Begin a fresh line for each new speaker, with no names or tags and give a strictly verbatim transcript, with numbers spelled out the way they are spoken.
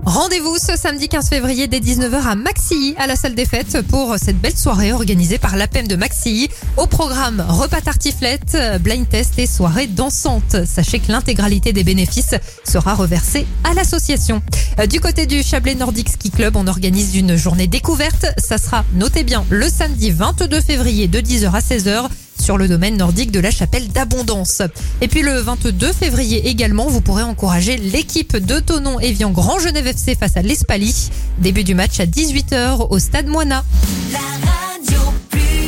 Rendez-vous ce samedi quinze février dès dix-neuf heures à Maxilly, à la salle des fêtes, pour cette belle soirée organisée par l'A P E M de Maxilly. Au programme, repas tartiflette, blind test et soirée dansante. Sachez que l'intégralité des bénéfices sera reversée à l'association. Du côté du Chablais Nordic Ski Club, on organise une journée découverte. Ça sera, notez bien, le samedi vingt-deux février de dix heures à seize heures. Sur le domaine nordique de la Chapelle d'Abondance. Et puis le vingt-deux février également, vous pourrez encourager l'équipe de Thonon-Évian Grand Genève F C face à l'Espalie. Début du match à dix-huit heures au stade Moina.